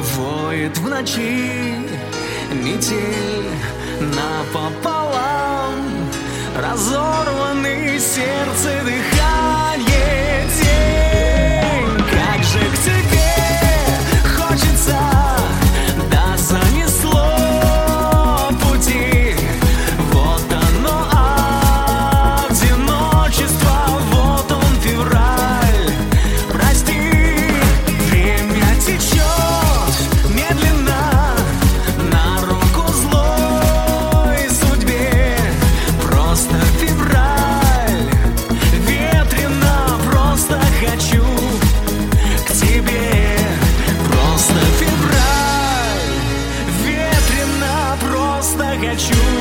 воет в ночи метель напополам, разорваны сердце, дыхание, тень. Как же к тебе хочется, да занесло пути. Вот оно, одиночество, вот он, февраль. Прости, время течет медленно на руку злой судьбе. Просто февраль, ветрено, просто хочу к тебе. Просто февраль, ветрено, просто хочу.